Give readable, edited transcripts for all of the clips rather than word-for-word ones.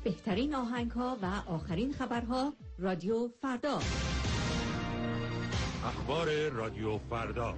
بهترین آهنگ‌ها و آخرین خبرها رادیو فردا. اخبار رادیو فردا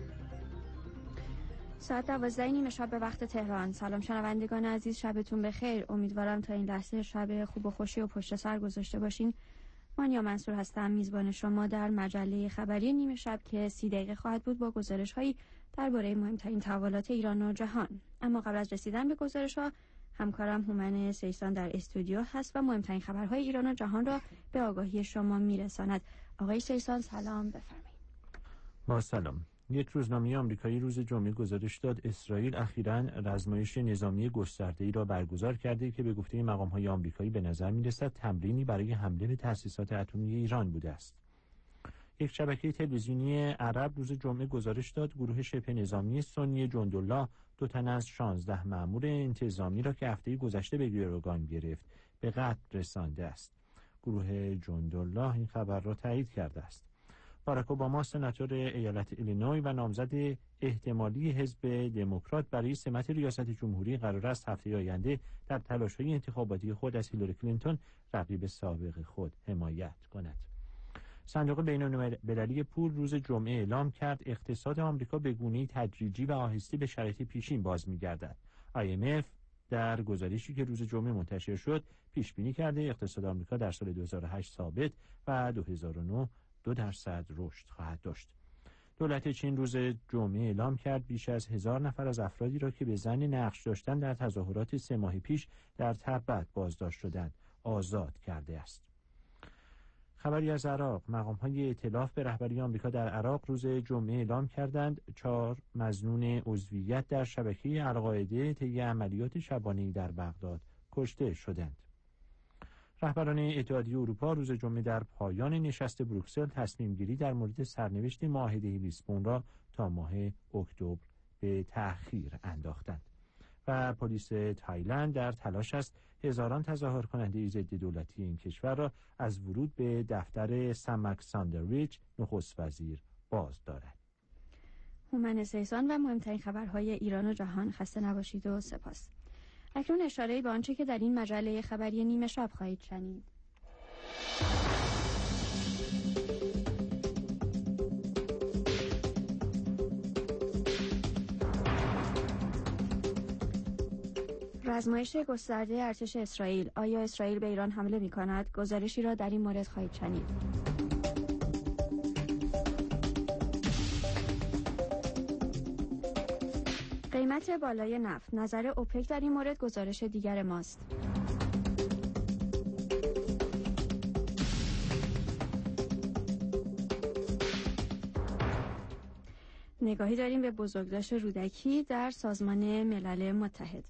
ساعت 12:30 شب به وقت تهران. سلام شنوندگان عزیز، شبتون بخیر. امیدوارم تا این لحظه شب خوب و خوشی و پشت سر گذاشته باشین. مانیا منصور هستم، میزبان شما در مجله خبری نیمه شب که 30 دقیقه خواهد بود با گزارش‌هایی درباره مهمترین تحولات ایران و جهان. اما قبل از رسیدن به گزارش‌ها، همکارم هومن سیسان در استودیو هست و مهمترین خبرهای ایران و جهان را به آگاهی شما میرساند. آقای سیسان سلام، بفرمایید. با سلام. یک روزنامه آمریکایی روز جمعه گزارش داد اسرائیل اخیراً رزمایش نظامی گسترده‌ای را برگزار کرده که به گفته مقام‌های آمریکایی به نظر می‌رسد تمرینی برای حمله به تأسیسات اتمی ایران بوده است. یک شبکه تلویزیونی عرب روز جمعه گزارش داد گروه شبه نظامی سنی جندالله 2 تن از 16 مأمور انتظامی را که هفته گذشته به گروگان گرفت به قتل رسانده است. گروه جندالله این خبر را تایید کرده است. باراک اوباما سناتور ایالت ایلینوی و نامزد احتمالی حزب دموکرات برای سمت ریاست جمهوری قرار است هفته آینده در تلاش‌های انتخاباتی خود از هیلاری کلینتون رقیب سابق خود حمایت کند. صندوق بین‌المللی پول روز جمعه اعلام کرد اقتصاد آمریکا به گونه‌ای تدریجی و آهسته به شرایط پیشین باز می‌گردد. IMF در گزارشی که روز جمعه منتشر شد پیش بینی کرده اقتصاد آمریکا در سال 2008 ثابت و 2009 2% رشد خواهد داشت. دولت چین روز جمعه اعلام کرد بیش از 1000 نفر از افرادی را که به ظن نقش داشتن در تظاهرات 3 ماه پیش در تبت بازداشت شدند آزاد کرده است. خبری از عراق. مقام‌های ائتلاف به رهبری آمریکا در عراق روز جمعه اعلام کردند 4 مظنون عضویت در شبکه القاعده طی عملیات شبانه‌ای در بغداد کشته شدند. رهبران اتحادیه اروپا روز جمعه در پایان نشست بروکسل تصمیم گیری در مورد سرنوشت معاهده لیسبون را تا ماه اکتبر به تأخیر انداختند. و پلیس تایلند در تلاش است هزاران تظاهر کننده ضد دولتی این کشور را از ورود به دفتر سمک ساندرویچ نخست وزیر باز دارد. هومن سیسان و مهمترین خبرهای ایران و جهان. خسته نباشید و سپاس. اکنون اشاره‌ای به آنچه که در این مجله خبری نیمه شب خواهید شنید. رزمایش گسترده ارتش اسرائیل. آیا اسرائیل به ایران حمله می‌کند؟ گزارشی را در این مورد خواهید شنید. قیمت بالای نفت. نظر اوپک در این مورد گزارش دیگر ماست. نگاهی داریم به بزرگداشت رودکی در سازمان ملل متحد.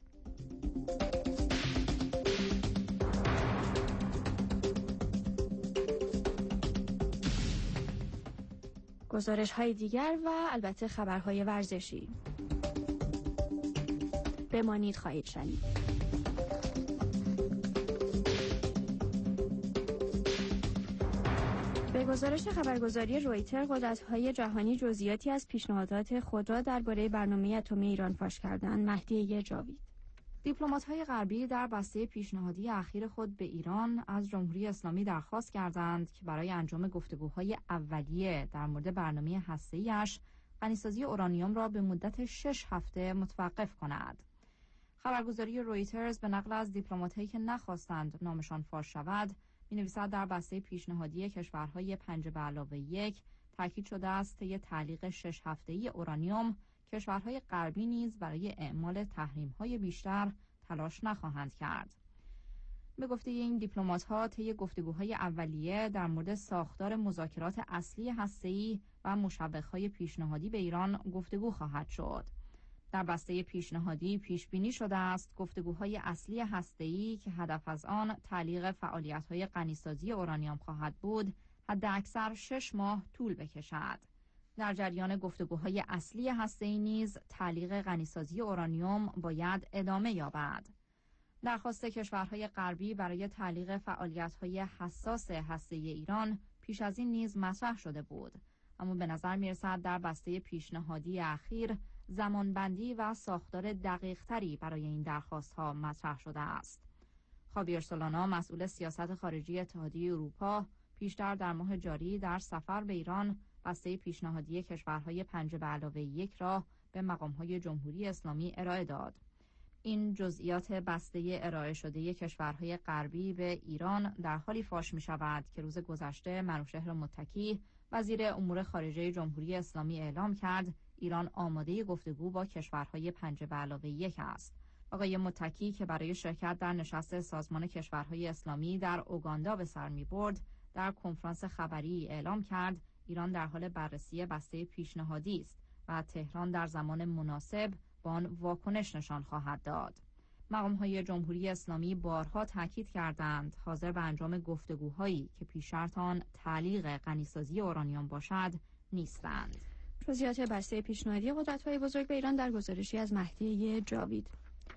گزارش‌های دیگر و البته خبرهای ورزشی. بمانید خواهید شنید. به گزارش خبرگزاری رویتر، قدرت‌های جهانی جزئیاتی از پیشنهادات خود را درباره برنامه اتمی ایران فاش کردند. مهدی جاوید. دیپلمات‌های غربی در بسته پیشنهادی اخیر خود به ایران از جمهوری اسلامی درخواست کردند که برای انجام گفتگوهای اولیه در مورد برنامه هسته‌ای‌اش غنیسازی اورانیوم را به مدت 6 هفته متوقف کند. خبرگزاری رویترز به نقل از دیپلمات‌هایی که نخواستند نامشان فاش شود می‌نویسد در بسته پیشنهادی کشورهای 5+1 تاکید شده است طی تعلیق 6 هفته‌ای اورانیوم کشورهای غربی نیز برای اعمال تحریم‌های بیشتر تلاش نخواهند کرد. به گفته این دیپلمات‌ها طی گفتگوهای اولیه در مورد ساختار مذاکرات اصلی هسته‌ای و مشوق‌های پیشنهادی به ایران گفتگو خواهد شد. در بسته پیشنهادی پیش بینی شده است گفتگوهای اصلی هسته‌ای که هدف از آن تعلیق فعالیت‌های غنیسازی اورانیوم خواهد بود، حداکثر 6 ماه طول بکشد. در جریان گفتگوهای اصلی هسته‌ای نیز تعلیق غنیسازی اورانیوم باید ادامه یابد. درخواست کشورهای غربی برای تعلیق فعالیت‌های حساس هسته‌ای ایران پیش از این نیز مطرح شده بود، اما به نظر می‌رسد در بسته پیشنهادی اخیر زمانبندی و ساختار دقیق‌تری برای این درخواست‌ها مطرح شده است. خاویر سولانا مسئول سیاست خارجی اتحادیه اروپا پیشتر در ماه جاری در سفر به ایران بسته پیشنهادی کشورهای 5+1 را به مقام‌های جمهوری اسلامی ارائه داد. این جزئیات بسته ارائه شده کشورهای غربی به ایران در حالی فاش می شود که روز گذشته منوچهر متکی وزیر امور خارجه جمهوری اسلامی اعلام کرد ایران آماده گفتگو با کشورهای 5+1 است. آقای متکی که برای شرکت در نشست سازمان کشورهای اسلامی در اوگاندا به سر می برد در کنفرانس خبری اعلام کرد ایران در حال بررسی بسته پیشنهادی است و تهران در زمان مناسب با آن واکنش نشان خواهد داد. مقام‌های جمهوری اسلامی بارها تاکید کردند حاضر به انجام گفتگوهایی که پیش شرط آن تعلیق غنیسازی اورانیوم باشد نیستند. جزئیات بسته پیشنهادی قدرت‌های بزرگ به ایران در گزارشی از مهدی جاوید.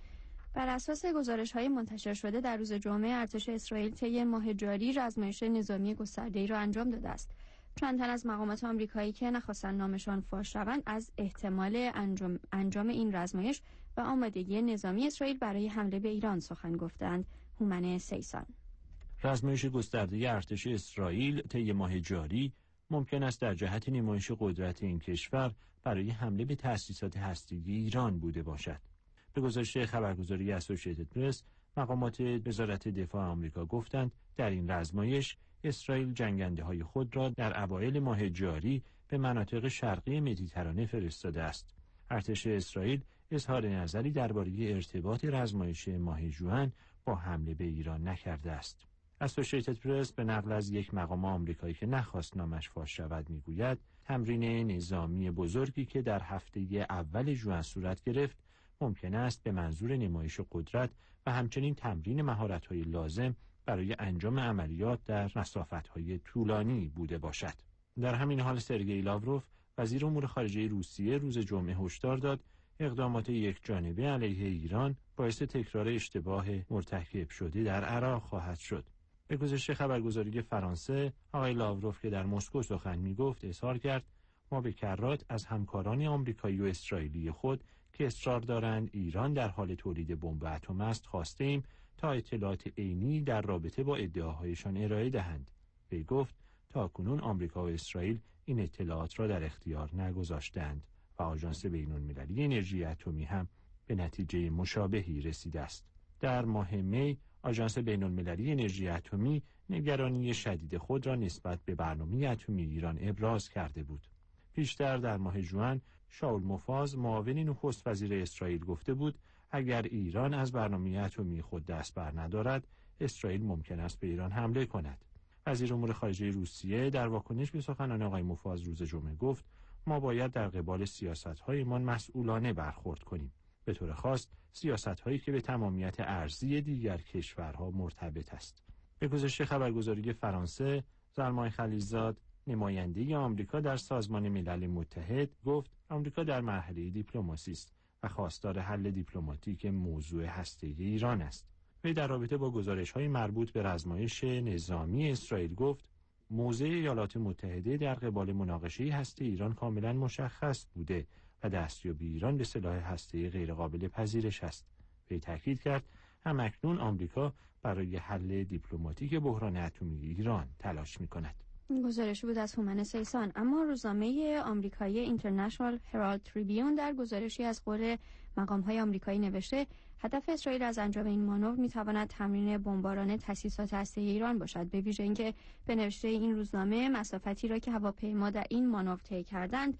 بر اساس گزارش‌های منتشر شده در روز جمعه ارتش اسرائیل طی ماه جاری رزمایش نظامی گسترده‌ای را انجام داده است. چند تن از مقامات آمریکایی که نخواستند نامشان فاش شوند از احتمال انجام این رزمایش و آمادگی نظامی اسرائیل برای حمله به ایران سخن گفتند. هومن سیسان: رزمایش گسترده ارتش اسرائیل طی ماه جاری ممکن است در جهت نمایش قدرت این کشور برای حمله به تأسیسات هسته‌ای ایران بوده باشد. به گزارش خبرگزاری اسوسییتد پرس، مقامات وزارت دفاع آمریکا گفتند در این رزمایش اسرائیل جنگنده‌های خود را در اوایل ماه جاری به مناطق شرقی مدیترانه فرستاده است. ارتش اسرائیل اظهار نظری درباره ارتباط رزمایش ماه ژوئن با حمله به ایران نکرده است. اسوسییتد پرس به نقل از یک مقام آمریکایی که نخواست نامش فاش شود میگوید تمرین نظامی بزرگی که در هفته اول ژوئن صورت گرفت ممکن است به منظور نمایش قدرت و همچنین تمرین مهارت‌های لازم برای انجام عملیات در مسافت‌های طولانی بوده باشد. در همین حال سرگئی لاوروف وزیر امور خارجه روسیه روز جمعه هشدار داد اقدامات یکجانبه علیه ایران باعث تکرار اشتباه مرتکب شده در عراق خواهد شد. به گزارش خبرگزاری فرانسه، آقای لاوروف که در مسکو سخن می‌گفت اظهار کرد ما به کرات از همکاران آمریکایی و اسرائیلی خود که اصرار دارند ایران در حال تولید بمب اتم است خواستیم تا اطلاعات عینی در رابطه با ادعاهایشان ارائه دهند. وی گفت تاکنون آمریکا و اسرائیل این اطلاعات را در اختیار نگذاشتند و آژانس بین‌المللی انرژی اتمی هم به نتیجه مشابهی رسیده است. در ماه می آژانس بین‌المللی انرژی اتمی نگرانی شدید خود را نسبت به برنامه اتمی ایران ابراز کرده بود. پیشتر در ماه ژوئن شاول موفاز معاون نخست وزیر اسرائیل گفته بود اگر ایران از برنامه اتمی خود دست بر ندارد اسرائیل ممکن است به ایران حمله کند. وزیر امور خارجه روسیه در واکنش به سخنان آقای موفاز روز جمعه گفت ما باید در قبال سیاست‌هایمان مسئولانه برخورد کنیم، به طور خاص سیاست‌هایی که به تمامیت ارضی دیگر کشورها مرتبط است. به گزارش خبرگزاری فرانسه، زلمای خلیلزاد نماینده آمریکا در سازمان ملل متحد گفت آمریکا در مرحله دیپلماسی است و خواستار حل دیپلماتیک موضوع هسته‌ای ایران است. وی در رابطه با گزارش‌های مربوط به رزمایش نظامی اسرائیل گفت موضع ایالات متحده در قبال مناقشه هسته ایران کاملا مشخص بوده و دستیابی ایران به سلاح هسته‌ای غیرقابل پذیرش است. وی تاکید کرد همکنون آمریکا برای حل دیپلماتیک بحران اتمی ایران تلاش می‌کند. گزارشی بود از هومن سیسان. اما روزنامه آمریکایی اینترنشنال هرالد تریبیون در گزارشی از قول مقام‌های آمریکایی نوشته هدف اسرائیل از انجام این مانور می‌تواند تمرین بمباران تأسیسات هسته‌ای ایران باشد، به ویژه اینکه به نوشته این روزنامه مسافتی را که هواپیما در این مانور طی کردند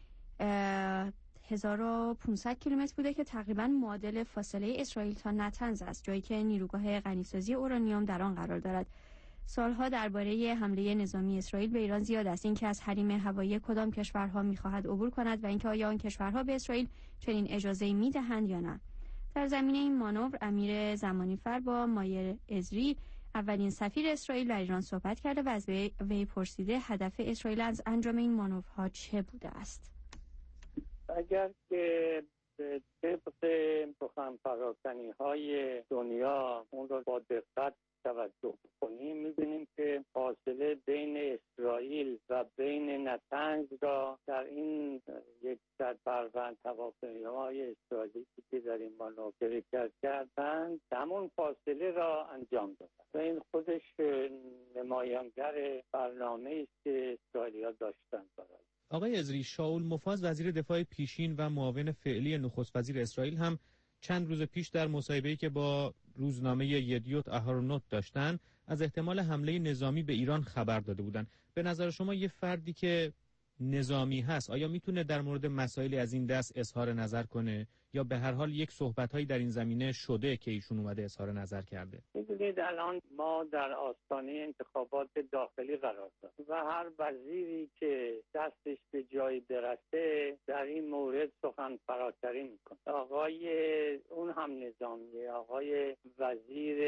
1500 کیلومتر بوده که تقریباً معادل فاصله اسرائیل تا نتنز است، جایی که نیروگاه غنیسازی اورانیوم در آن قرار دارد. سالها درباره حمله نظامی اسرائیل به ایران زیاد است، اینکه از حریم هوایی کدام کشورها می‌خواهد عبور کند و اینکه آیا آن کشورها به اسرائیل چنین اجازه‌ای می‌دهند یا نه. در زمینه این مانور امیر زمانیفر با مایر ازری اولین سفیر اسرائیل در ایران صحبت کرده و از وی پرسیده هدف اسرائیل از انجام این مانورها چه بوده است. اگر که طبق سخن پراکنی‌های دنیا اون رو با دقت توجه کنیم می‌بینیم که فاصله بین اسرائیل و بین نتنز را در این یک هواپیماهای اسرائیلی که در این مانور شرکت کردند همون فاصله فاصله را انجام دادن و این خودش نمایانگر برنامه‌ای است که اسرائیلی‌ها داشتن برای. آقای عزری، شاول مفاز وزیر دفاع پیشین و معاون فعلی نخست وزیر اسرائیل هم چند روز پیش در مصاحبه‌ای که با روزنامه یدیوت اهرونوت داشتن از احتمال حمله نظامی به ایران خبر داده بودند. به نظر شما یه فردی که نظامی هست آیا میتونه در مورد مسائلی از این دست اظهار نظر کنه یا به هر حال یک صحبت‌هایی در این زمینه شده که ایشون اومده اظهار نظر کرده؟ می‌دونید الان ما در آستانه انتخابات داخلی قرار داریم و هر وزیری که دستش به جایی برسه در این مورد سخن فراتری میکنه. آقای اون هم نظامی، آقای وزیر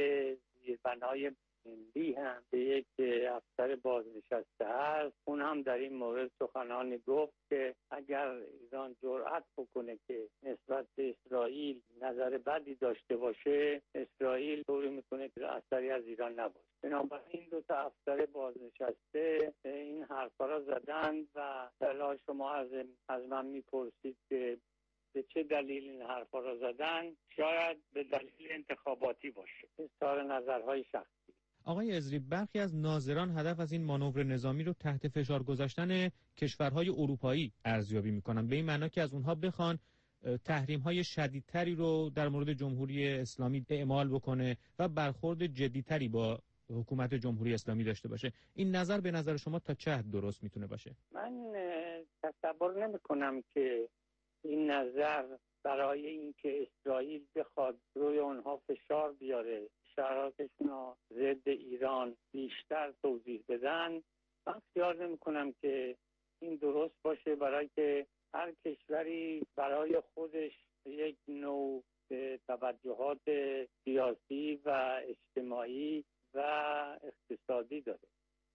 زیربنای ملی هم به یک افسر بازنشسته هست، اون هم در این مورد سخنانی گفت که اگر ایران جرأت بکنه که نسبت به اسرائیل نظر بدی داشته باشه، اسرائیل طوری میکنه که اثری از ایران نباشه. بنابراین دو تا افسر بازنشسته این حرفا را زدند و الا شما از من میپرسید که به چه دلیل این حرفا را زدن؟ شاید به دلیل انتخاباتی باشه، اظهار نظرهای شخصی. آقای عزری، برخی از ناظران هدف از این مانور نظامی رو تحت فشار گذاشتن کشورهای اروپایی ارزیابی میکنن، به این معنا که از اونها بخوان تحریم‌های شدیدتری رو در مورد جمهوری اسلامی اعمال بکنه و برخورد جدیتری با حکومت جمهوری اسلامی داشته باشه. این نظر به نظر شما تا چه حد درست میتونه باشه؟ من تصور نمی‌کنم که این نظر برای اینکه اسرائیل بخواد روی اونها فشار بیاره، شرایطشون رو ضد ایران بیشتر توضیح بدن، من خیال نمی‌کنم که این درست باشه، برای که هر کشوری برای خودش یک نوع توجهات سیاسی و اجتماعی و اقتصادی داره.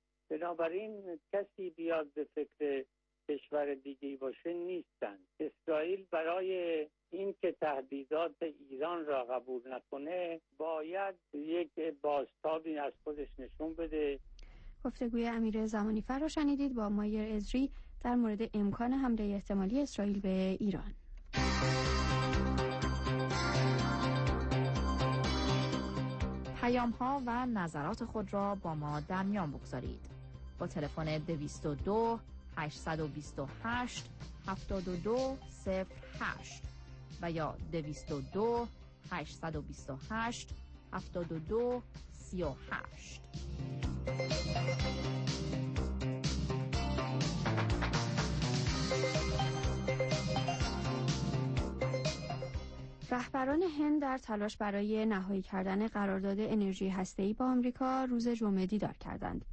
بنابراین کسی بیاد به فکر کشور دیگه باشه نیستن. اسرائیل برای این که تهدیدات ایران را قبول نکنه باید یک بازتابی از خودش نشون بده. گفتگوی امیر زمانیفر را شنیدید با مایر عزری در مورد امکان حمله احتمالی اسرائیل به ایران. پیام‌ها و نظرات خود را با ما در میان بگذارید. با تلفن 222 828 7208 و یا 222 828 7238. رهبران هند در تلاش برای نهایی کردن قرارداد انرژی هسته‌ای با آمریکا روز جمعه دیدار کردند.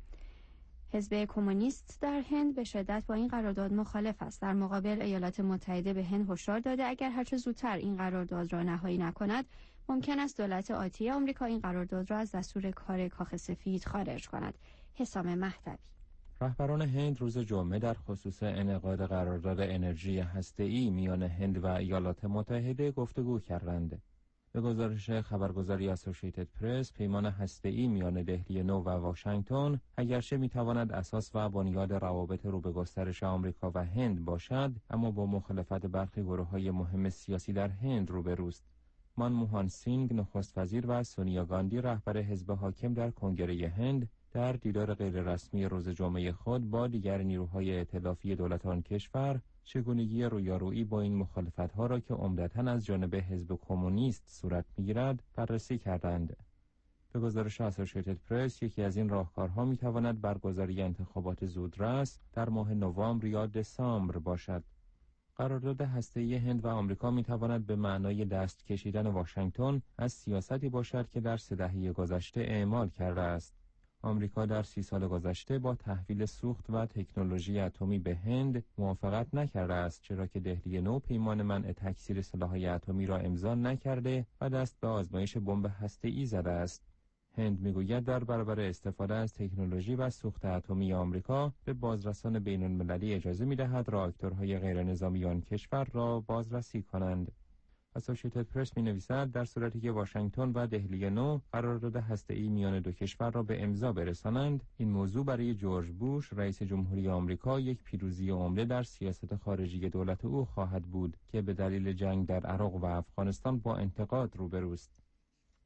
حزب کمونیست در هند به شدت با این قرارداد مخالف است. در مقابل ایالات متحده به هند هشدار داده اگر هرچه زودتر این قرارداد را نهایی نکند، ممکن است دولت آتی آمریکا این قرارداد را از دستور کار کاخ سفید خارج کند. حسام مهدوی. رهبران هند روز جمعه در خصوص انعقاد قرارداد انرژی هسته‌ای میان هند و ایالات متحده گفتگو کردند. به گزارش خبرگزاری اسوسییتد پرس، پیمان هسته‌ای میان دهلی نو و واشنگتن اگرچه میتواند اساس و بنیاد روابط رو به گسترش آمریکا و هند باشد، اما با مخالفت برخی گروه‌های مهم سیاسی در هند روبروست. منموهان سینگ نخست وزیر و سونیا گاندی رهبر حزب حاکم در کنگره هند در دیدار غیررسمی روز جمعه خود با دیگر نیروهای ائتلافی دولت آن کشور چگونگی رویارویی با این مخالفت‌ها را که عمدتاً از جانب حزب کمونیست صورت می‌گیرد بررسی کردند. به گزارش اسوسییتد پرس، یکی از این راهکارها می‌تواند برگزاری انتخابات زودرس در ماه نوامبر یا دسامبر باشد. قرارداد هسته‌ای هند و آمریکا می‌تواند به معنای دست کشیدن واشنگتن از سیاستی باشد که در 3 دهه گذشته اعمال کرده است. آمریکا در 30 سال گذشته با تحویل سوخت و تکنولوژی اتمی به هند موافقت نکرده است، چرا که دهلی نو پیمان منع تکثیر سلاح‌های اتمی را امضا نکرده و دست به آزمایش بمب هسته‌ای زده است. هند میگوید در برابر استفاده از تکنولوژی و سوخت اتمی آمریکا به بازرسان بین‌المللی اجازه می‌دهد راکتورهای غیرنظامی آن کشور را بازرسی کنند. اسوسییتد پرس می‌نویسد در صورتی که واشنگتن و دهلی نو قرارداد هسته‌ای میان دو کشور را به امضا برسانند، این موضوع برای جورج بوش رئیس جمهوری آمریکا یک پیروزی عمده در سیاست خارجی دولت او خواهد بود که به دلیل جنگ در عراق و افغانستان با انتقاد روبروست.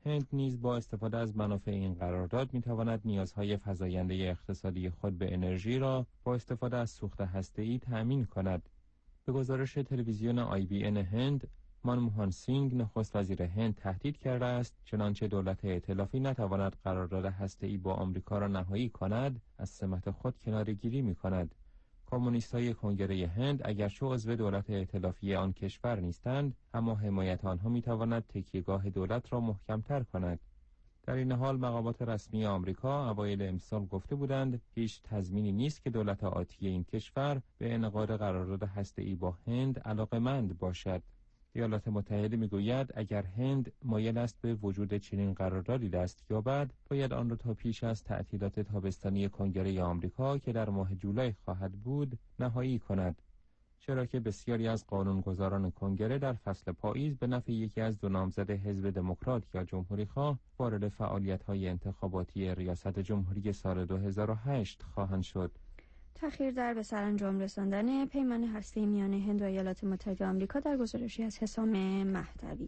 هند نیز با استفاده از منافع این قرارداد می‌تواند نیازهای فزاینده اقتصادی خود به انرژی را با استفاده از سوخت هسته‌ای تأمین کند. به گزارش تلویزیون IBN هند، منموهان سینگ نخست وزیر هند تهدید کرده است چنانچه دولت ائتلافی نتواند قرارداد هسته‌ای با آمریکا را نهایی کند، از سمت خود کناره‌گیری می‌کند. کمونیست‌های کنگره هند اگرچه عضو دولت ائتلافی آن کشور نیستند، اما حمایت آنها می‌تواند تکیهگاه دولت را محکم‌تر کند. در این حال مقامات رسمی آمریکا اوایل امسال گفته بودند هیچ تضمینی نیست که دولت آتی این کشور به انعقاد قرارداد هسته‌ای با هند علاقه‌مند باشد. ایالات متحده میگوید اگر هند مایل است به وجود چنین قراردادی دست یابد، باید آن را تا پیش از تعطیلات تابستانی کنگره آمریکا که در ماه جولای خواهد بود نهایی کند، چرا که بسیاری از قانونگذاران کنگره در فصل پاییز به نفع یکی از دو نامزد حزب دموکرات یا جمهوری‌خواه وارد فعالیت‌های انتخاباتی ریاست جمهوری سال 2008 خواهند شد. تأخیر در به سرانجام رساندن پیمان هسته‌ای میان هند و ایالات متحده آمریکا در گزارشی از حسام مهدوی.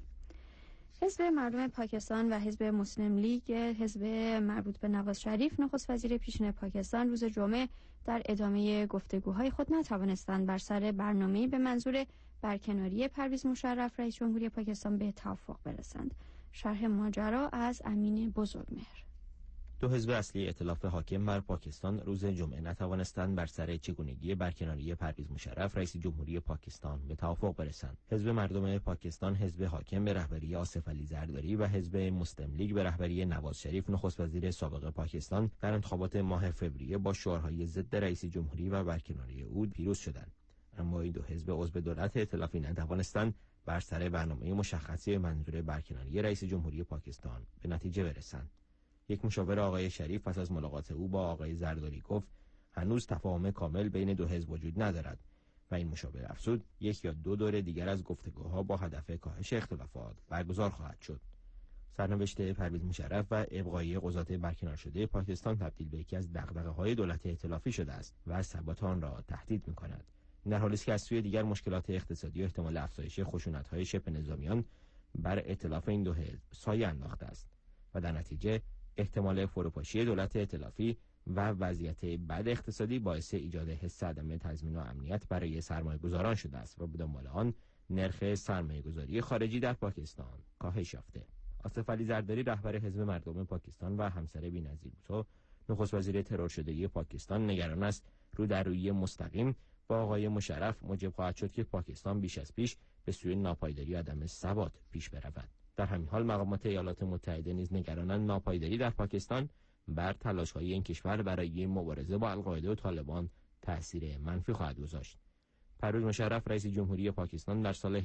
حزب مردم پاکستان و حزب مسلم لیگ حزب مربوط به نواز شریف نخست وزیر پیشین پاکستان روز جمعه در ادامه گفتگوهای خود نتوانستند بر سر برنامه‌ای به منظور برکناری پرویز مشرف رئیس جمهوری پاکستان به توافق برسند. شرح ماجرا از امین بزرگمهر. دو حزب اصلی ائتلاف حاکم بر پاکستان روز جمعه نتوانستند بر سر چگونگی برکناری پرویز مشرف رئیس جمهوری پاکستان به توافق برسند. حزب مردم پاکستان، حزب حاکم به رهبری آصف علی زرداری و حزب مسلم لیگ به رهبری نواز شریف نخست وزیر سابق پاکستان در انتخابات ماه فوریه با شعارهای ضد رئیس جمهوری و برکناری او پیروز شدند. اما این دو حزب عضو دولت ائتلافی نتوانستند بر سر برنامه مشخصی به منظور برکناری رئیس جمهوری پاکستان به نتیجه برسند. یک مشاور آقای شریف پس از ملاقات او با آقای زرداری گفت هنوز تفاهم کامل بین دو حزب وجود ندارد و این مشاور افزود یک یا دو دور دیگر از گفتگوها با هدف کاهش اختلافات برگزار خواهد شد. سرنوشت پرویز مشرف و ابقای قضات برکنار شده پاکستان تبدیل به یکی از دغدغه‌های دولت ائتلافی شده است و ثبات آن را تهدید می‌کند. در حالی است که از سوی دیگر مشکلات اقتصادی و احتمال افزایش خشونت‌های شبه نظامیان بر ائتلاف این دو حزب سایه انداخته است و در نتیجه احتمال فروپاشی دولت ائتلافی و وضعیت بد اقتصادی باعث ایجاد حس عدم تضمین و امنیت برای سرمایه‌گذاران شده است و به دنبال آن نرخ سرمایه‌گذاری خارجی در پاکستان کاهش یافته. آصف علی زرداری رهبر حزب مردم پاکستان و همسر بی‌نظیر بوتو نخست وزیر ترور شده پاکستان نگران است رو در روی مستقیم با آقای مشرف موجب خواهد شد که پاکستان بیش از پیش به سوی ناپایداری و عدم ثبات پیش برود. در همین حال مقامات ایالات متحده نیز نگرانند ناپایداری در پاکستان بر تلاش‌های این کشور برای مبارزه با القاعده و طالبان تأثیر منفی خواهد گذاشت. پرویز مشرف رئیس جمهوری پاکستان در سال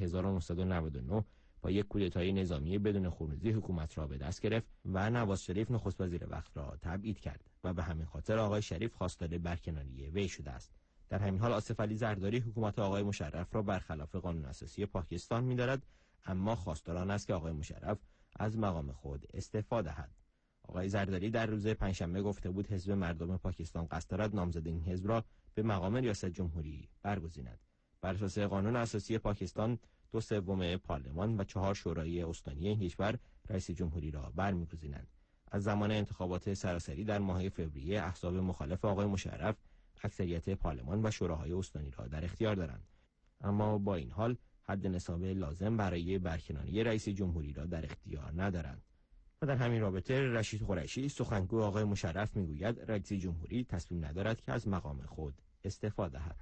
1999 با یک کودتای نظامی بدون خونریزی حکومت را به دست گرفت و نواز شریف نخست وزیر وقت را تبعید کرد و به همین خاطر آقای شریف خواستار برکناری وی شده است. در همین حال آصف علی زرداری حکومت آقای مشرف را برخلاف قانون اساسی پاکستان می‌دارد، اما خواستار آن است که آقای مشرف از مقام خود استعفا دهد. آقای زرداری در روز پنجشنبه گفته بود حزب مردم پاکستان قصد دارد نامزد این حزب را به مقام ریاست جمهوری برگزیند. بر اساس قانون اساسی پاکستان 2/3 پارلمان و 4 شورای استانی این کشور رئیس جمهوری را برمی‌گزینند. از زمان انتخابات سراسری در ماه فوریه احزاب مخالف آقای مشرف اکثریت پارلمان و شوراهای استانی را در اختیار دارند، اما با این حال حد نصاب لازم برای برکناری رئیس جمهوری را در اختیار ندارند. و در همین رابطه رشید قریشی سخنگوی آقای مشرف میگوید رئیس جمهوری تصمیم ندارد که از مقام خود استعفا دهد.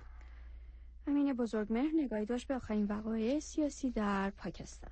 امین بزرگمهر نگاهی داشت به آخرین وقایع سیاسی در پاکستان.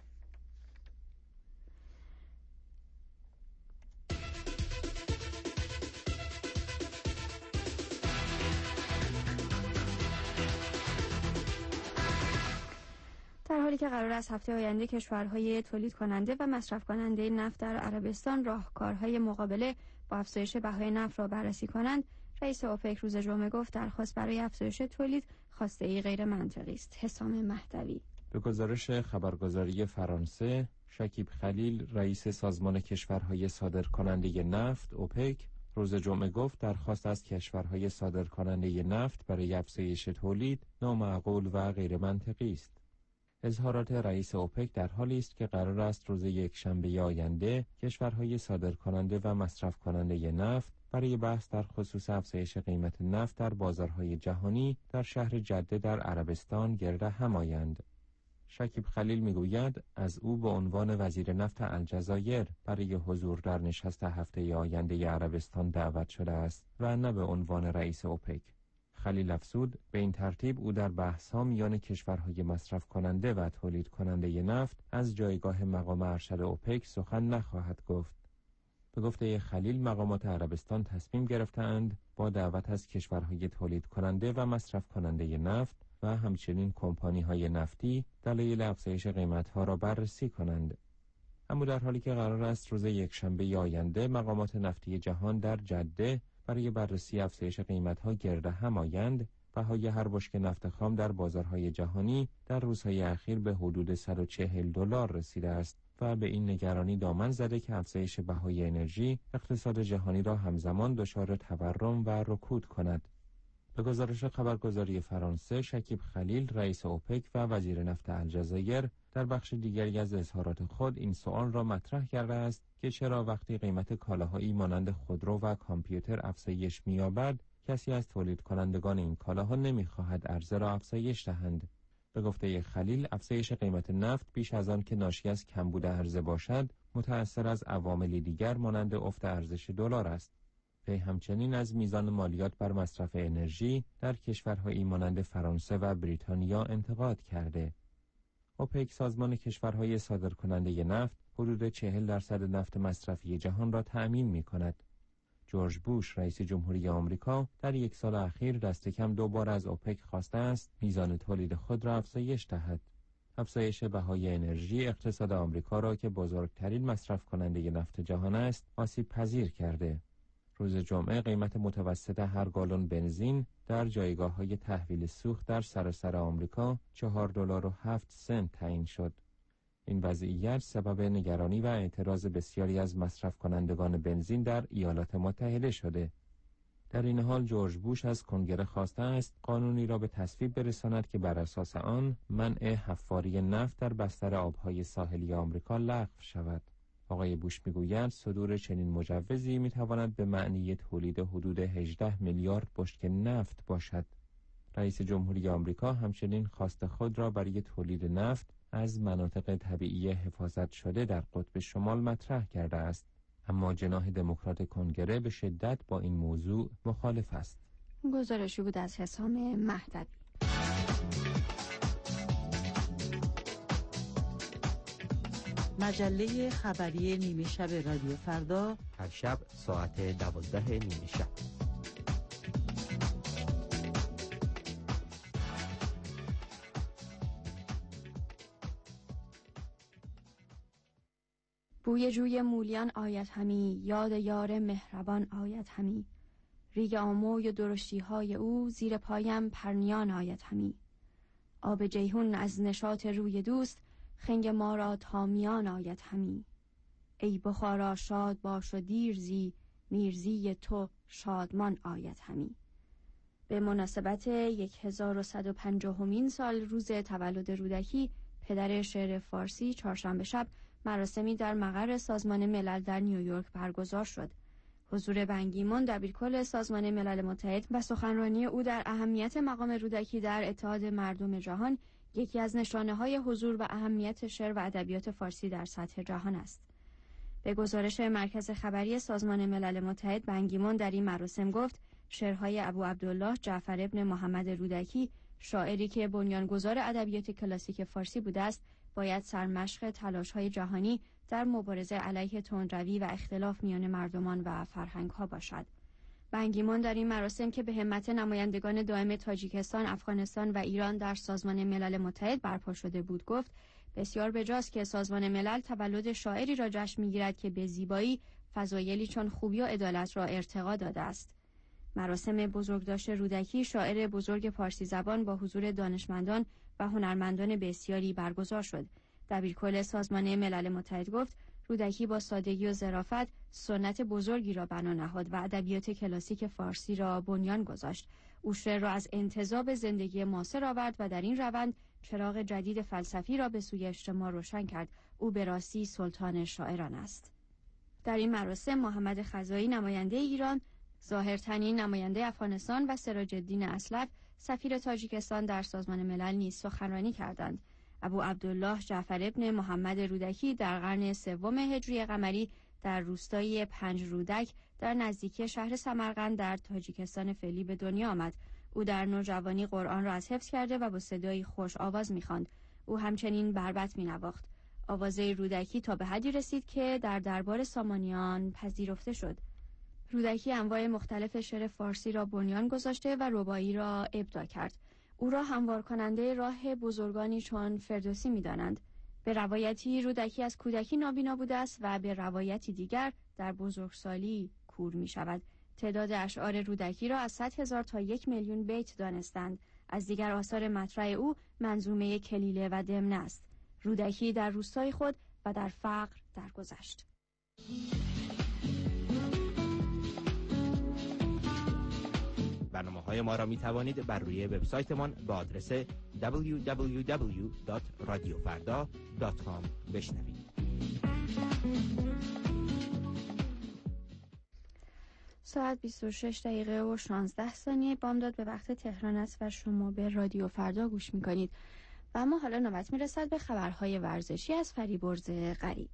در حالی که قرار است هفته آینده کشورهای تولید کننده و مصرف کننده نفت در عربستان راهکارهای مقابله با افزایش بهای نفت را بررسی کنند، رئیس اوپک روز جمعه گفت درخواست برای افزایش تولید خواسته‌ای غیر منطقی است. حسام مهدوی. به گزارش خبرگزاری فرانسه، شکیب خلیل رئیس سازمان کشورهای صادرکننده نفت اوپک روز جمعه گفت درخواست از کشورهای صادرکننده نفت برای افزایش تولید نامعقول و غیر منطقی است. اظهارات رئیس اوپک در حالی است که قرار است روز یکشنبه آینده کشورهای صادرکننده و مصرف کننده نفت برای بحث در خصوص افزایش قیمت نفت در بازارهای جهانی در شهر جده در عربستان گرد هم آیند. شکیب خلیل میگوید از او به عنوان وزیر نفت الجزایر برای حضور در نشست هفته آینده عربستان دعوت شده است و نه به عنوان رئیس اوپک. خلیل افزود به این ترتیب او در بحث‌ها میان کشورهای مصرف کننده و تولید کننده نفت از جایگاه مقام ارشد اوپک سخن نخواهد گفت. به گفته خلیل مقامات عربستان تصمیم گرفتند با دعوت از کشورهای تولید کننده و مصرف کننده نفت و همچنین کمپانی‌های نفتی دلایل افزایش قیمت‌ها را بررسی کنند. اما در حالی که قرار است روز یکشنبه آینده مقامات نفتی جهان در جده برای بررسی افزایش قیمت‌ها گرد هم آیند، بهای هر بشکه نفت خام در بازارهای جهانی در روزهای اخیر به حدود $140 رسیده است و به این نگرانی دامن زده که افزایش بهای انرژی اقتصاد جهانی را همزمان دچار تورم و رکود کند. به گزارش خبرگزاری فرانسه، شکیب خلیل رئیس اوپک و وزیر نفت الجزایر در بخش دیگری از اظهارات خود این سوال را مطرح کرده است که چرا وقتی قیمت کالاهایی مانند خودرو و کامپیوتر افزایش می‌یابد، کسی از تولید کنندگان این کالاها نمی‌خواهد عرضه را افزایش دهند. به گفته خلیل، افزایش قیمت نفت بیش از آن که ناشی از کمبود عرضه باشد، متأثر از عوامل دیگر مانند افت ارزش دلار است. وی همچنین از میزان مالیات بر مصرف انرژی در کشورهایی مانند فرانسه و بریتانیا انتقاد کرده. اوپک سازمان کشورهای صادرکننده نفت حدود 40% نفت مصرفی جهان را تأمین می‌کند. جورج بوش رئیس جمهوری آمریکا در یک سال اخیر دست کم 2 بار از اوپک خواسته است میزان تولید خود را افزایش دهد. افزایش بهای انرژی اقتصاد آمریکا را که بزرگترین مصرف کننده نفت جهان است آسیب پذیر کرده. روز جمعه قیمت متوسط هر گالون بنزین در جایگاه‌های تحویل سوخت در سراسر آمریکا $4.07 تعیین شد. این وضعیت سبب نگرانی و اعتراض بسیاری از مصرف کنندگان بنزین در ایالات متحده شده. در این حال جورج بوش از کنگره خواسته است قانونی را به تصویب برساند که بر اساس آن منع حفاری نفت در بستر آبهای ساحلی آمریکا لغو شود. آقای بوش میگوید صدور چنین مجوزی میتواند به معنی تولید حدود 18 میلیارد بشکه نفت باشد. رئیس جمهوری آمریکا همچنین خواست خود را برای تولید نفت از مناطق طبیعی حفاظت شده در قطب شمال مطرح کرده است، اما جناح دموکرات کنگره به شدت با این موضوع مخالف است. گزارشی بود از حسام مهدوی. مجله خبری نیمه شب رادیو فردا هر شب ساعت 12 نیمه شب. بوی جوی مولیان آید همی، یاد یار مهربان آید همی. ریگ آموی و درشتی های او، زیر پایم پرنیان آید همی. آب جیهون از نشاط روی دوست، خنگ ما را تامیان آید همی. ای بخارا شاد باش و دیرزی، میرزی تو شادمان آید همی. به مناسبت 1150مین سال روز تولد رودکی، پدر شعر فارسی، چهارشنبه شب مراسمی در مقر سازمان ملل در نیویورک برگزار شد. حضور بن کی مون دبیرکل سازمان ملل متحد و سخنرانی او در اهمیت مقام رودکی در اتحاد مردم جهان یکی از نشانه‌های حضور و اهمیت شعر و ادبیات فارسی در سطح جهان است. به گزارش مرکز خبری سازمان ملل متحد، بن کی مون در این مراسم گفت شعرهای ابو عبدالله جعفر ابن محمد رودکی، شاعری که بنیانگذار ادبیات کلاسیک فارسی بوده است، باید سرمشق تلاش‌های جهانی در مبارزه علیه تندروی و اختلاف میان مردمان و فرهنگ‌ها باشد. بن کی مون در این مراسم که به همت نمایندگان دائم تاجیکستان، افغانستان و ایران در سازمان ملل متحد برپا شده بود گفت بسیار بجاست که سازمان ملل تولد شاعری را جشن می‌گیرد که به زیبایی، فضایلی چون خوبی و عدالت را ارتقا داده است. مراسم بزرگداشت رودکی، شاعر بزرگ پارسی زبان، با حضور دانشمندان و هنرمندان بسیاری برگزار شد. دبیرکل سازمان ملل متحد گفت رودکی با سادگی و ظرافت سنت بزرگی را بنا نهاد و ادبیات کلاسیک فارسی را بنیان گذاشت. او شعر را از انتزاع زندگی معاصر آورد و در این روند چراغ جدید فلسفی را به سوی اجتماع روشن کرد. او به راستی سلطان شاعران است. در این مراسم محمد خزایی نماینده ایران، ظاهرتنین نماینده افغانستان و سراج الدین اسلف سفیر تاجیکستان در سازمان ملل نیز سخنرانی کردند. ابو عبدالله جعفر ابن محمد رودکی در قرن سوم هجری قمری در روستای 5 رودک در نزدیکی شهر سمرقند در تاجیکستان فعلی به دنیا آمد. او در نوجوانی قرآن را از حفظ کرده و با صدایی خوش آواز می‌خواند. او همچنین بربط می‌نواخت. آوازه رودکی تا به حدی رسید که در دربار سامانیان پذیرفته شد. رودکی انواع مختلف شعر فارسی را بنیان گذاشته و رباعی را ابداع کرد. او را هموار کننده راه بزرگانی چون فردوسی می‌دانند. به روایتی رودکی از کودکی نابینا بوده است و به روایتی دیگر در بزرگسالی کور می‌شود. تعداد اشعار رودکی را از 100,000 تا 1,000,000 بیت دانستند. از دیگر آثار مطرح او منظومه کلیله و دمنه است. رودکی در روستای خود و در فقر درگذشت. برنامه‌های ما را می توانید بر روی وبسایتمان با آدرس www.radiofarda.com بشنوید. ساعت 26 دقیقه و 16 ثانیه بامداد به وقت تهران است و شما به رادیو فردا گوش می‌کنید. و اما حالا نوبت می‌رسد به خبرهای ورزشی از فریبرز غریب.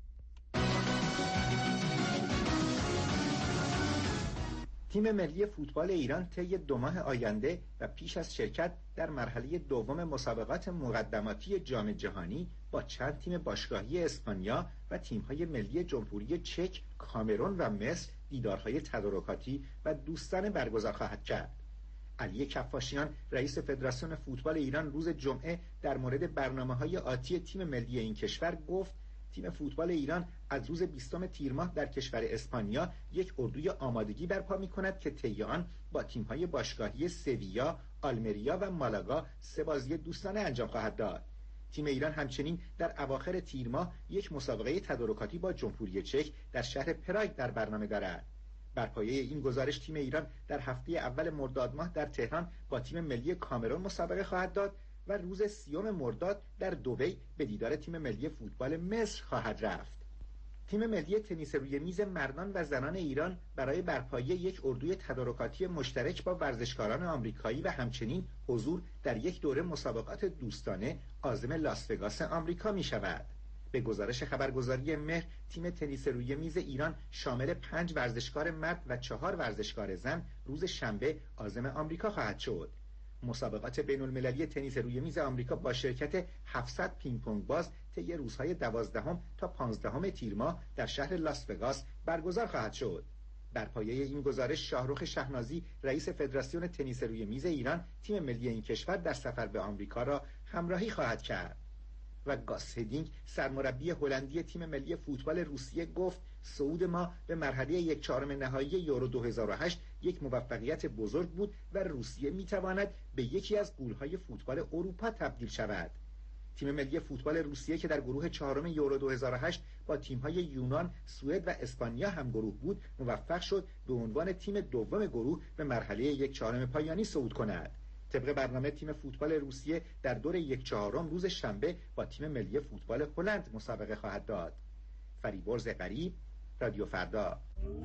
تیم ملی فوتبال ایران طی 2 ماه آینده و پیش از شرکت در مرحله دوم مسابقات مقدماتی جام جهانی با چند تیم باشگاهی اسپانیا و تیم‌های ملی جمهوری چک، کامرون و مصر دیدارهای تدارکاتی و دوستانه برگزار خواهد کرد. علی کفاشیان رئیس فدراسیون فوتبال ایران روز جمعه در مورد برنامه‌های آتی تیم ملی این کشور گفت تیم فوتبال ایران از روز 20 تیر ماه در کشور اسپانیا یک اردوی آمادگی برپا می‌کند که طی آن با تیم‌های باشگاهی سویا، آلمریا و مالاگا 3 بازی دوستانه انجام خواهد داد. تیم ایران همچنین در اواخر تیر ماه یک مسابقه تدارکاتی با جمهوری چک در شهر پراگ در برنامه دارد. بر پایه این گزارش تیم ایران در هفته اول مرداد ماه در تهران با تیم ملی کامرون مسابقه خواهد داد و روز 30 مرداد در دبی به دیدار تیم ملی فوتبال مصر خواهد رفت. تیم ملی تنیس روی میز مردان و زنان ایران برای برپایی یک اردوی تدارکاتی مشترک با ورزشکاران آمریکایی و همچنین حضور در یک دوره مسابقات دوستانه عازم لاس وگاس آمریکا می شود. به گزارش خبرگزاری مهر، تیم تنیس روی میز ایران شامل 5 ورزشکار مرد و 4 ورزشکار زن روز شنبه عازم آمریکا خواهد شد. مسابقات بین‌المللی تنیس روی میز آمریکا با شرکت 700 پینگ پونگ باز طی روزهای 12 تا 15 تیر ماه در شهر لاس وگاس برگزار خواهد شد. بر پایه این گزارش شاهرخ شهنازی رئیس فدراسیون تنیس روی میز ایران تیم ملی این کشور در سفر به آمریکا را همراهی خواهد کرد. و گاس هدینگ سرمربی هلندی تیم ملی فوتبال روسیه گفت صعود ما به مرحله 1/4 نهایی یورو 2008 یک موفقیت بزرگ بود و روسیه میتواند به یکی از غول‌های فوتبال اروپا تبدیل شود. تیم ملی فوتبال روسیه که در گروه 4 یورو 2008 با تیم‌های یونان، سوئد و اسپانیا هم گروه بود، موفق شد به عنوان تیم دوم گروه به مرحله 1/4 پایانی صعود کند. طبق برنامه تیم فوتبال روسیه در دور 1/4 روز شنبه با تیم ملی فوتبال هلند مسابقه خواهد داد. فریبرز غریب، رادیو فردا.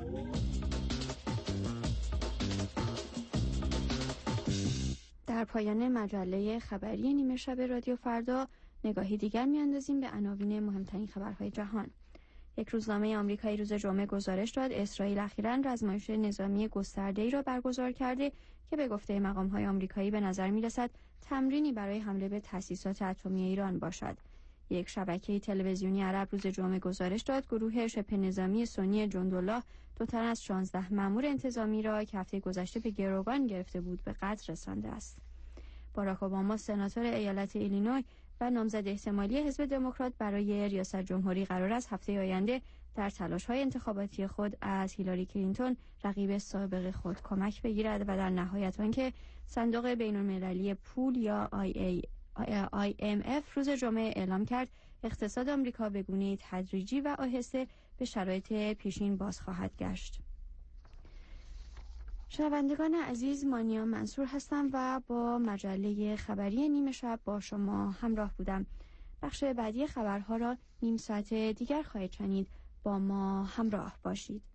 در پایان مجله خبری نیمه شب رادیو فردا نگاهی دیگر میاندازیم به عناوین مهمترین خبرهای جهان. یک روزنامه آمریکایی روز جمعه گزارش داد اسرائیل اخیراً رزمایش نظامی گسترده‌ای را برگزار کرده که به گفته مقام‌های آمریکایی به نظر می‌رسد تمرینی برای حمله به تأسیسات اتمی ایران باشد. یک شبکه تلویزیونی عرب روز جمعه گزارش داد گروه شبه نظامی سنی جندالله 2 تن از 16 مأمور انتظامی را که هفته گذشته به گروگان گرفته بود به قتل رسانده است. باراک اوباما سناتور ایالت ایلینوی و نامزد احتمالی حزب دموکرات برای ریاست جمهوری قرار است هفته آینده در تلاش‌های انتخاباتی خود از هیلاری کلینتون رقیب سابق خود کمک بگیرد و در نهایت آنکه صندوق بین‌المللی پول یا IMF روز جمعه اعلام کرد اقتصاد آمریکا به گونه‌ای تدریجی و آهسته به شرایط پیشین باز خواهد گشت. شنوندگان عزیز، مانیا منصور هستم و با مجله خبری نیمه شب با شما همراه بودم. بخش بعدی خبرها را نیم ساعت دیگر خواهید شنید. با ما همراه باشید.